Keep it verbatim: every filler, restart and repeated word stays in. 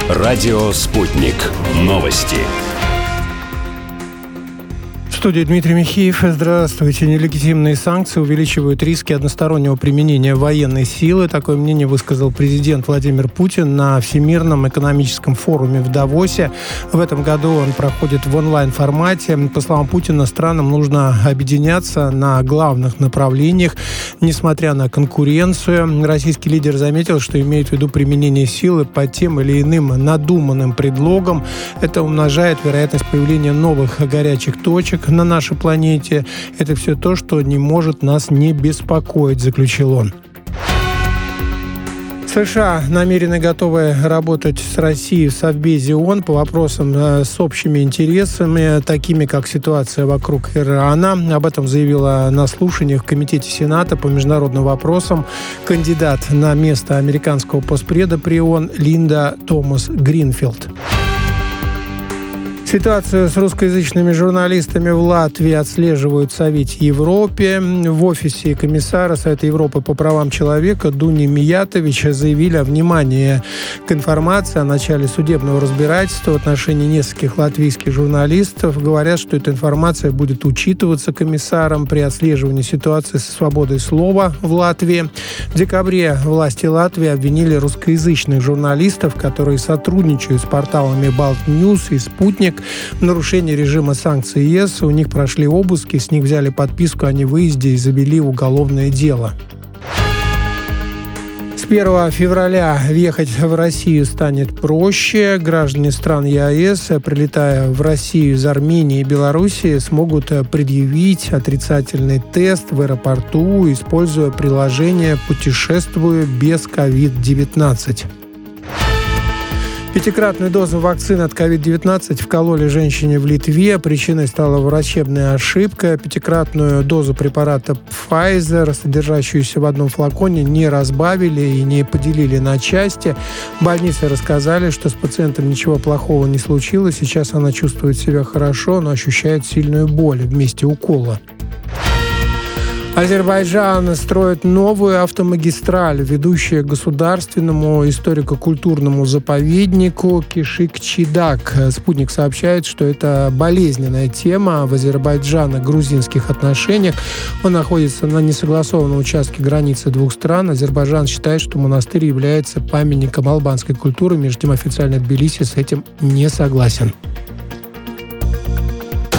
Радио «Спутник». Новости. В студии Дмитрий Михеев. Здравствуйте. Нелегитимные санкции увеличивают риски одностороннего применения военной силы. Такое мнение высказал президент Владимир Путин на Всемирном экономическом форуме в Давосе. В этом году он проходит в онлайн-формате. По словам Путина, странам нужно объединяться на главных направлениях, несмотря на конкуренцию. Российский лидер заметил, что имеет в виду применение силы по тем или иным надуманным предлогам. Это умножает вероятность появления новых горячих точек на нашей планете. Это все то, что не может нас не беспокоить, заключил он. США намерены готовы работать с Россией в Совбезе ООН по вопросам с общими интересами, такими как ситуация вокруг Ирана. Об этом заявила на слушаниях в Комитете Сената по международным вопросам кандидат на место американского постпреда при ООН Линда Томас-Гринфилд. Ситуацию с русскоязычными журналистами в Латвии отслеживают в Совете Европы. В офисе комиссара Совета Европы по правам человека Дуни Миятович заявили о внимании к информации о начале судебного разбирательства в отношении нескольких латвийских журналистов. Говорят, что эта информация будет учитываться комиссаром при отслеживании ситуации со свободой слова в Латвии. В декабре власти Латвии обвинили русскоязычных журналистов, которые сотрудничают с порталами Балт Ньюс и Спутник, в нарушении режима санкций ЕС. У них прошли обыски, с них взяли подписку о невыезде и завели уголовное дело. С первого февраля въехать в Россию станет проще. Граждане стран ЕАЭС, прилетая в Россию из Армении и Белоруссии, смогут предъявить отрицательный тест в аэропорту, используя приложение «Путешествую без ковид девятнадцать». Пятикратную дозу вакцины от ковид девятнадцать вкололи женщине в Литве. Причиной стала врачебная ошибка. Пятикратную дозу препарата Pfizer, содержащуюся в одном флаконе, не разбавили и не поделили на части. В больнице рассказали, что с пациентом ничего плохого не случилось. Сейчас она чувствует себя хорошо, но ощущает сильную боль в месте укола. Азербайджан строит новую автомагистраль, ведущую к государственному историко-культурному заповеднику Кишик-Чидак. Спутник сообщает, что это болезненная тема в азербайджано-грузинских отношениях. Он находится на несогласованном участке границы двух стран. Азербайджан считает, что монастырь является памятником албанской культуры, между тем официально Тбилиси с этим не согласен.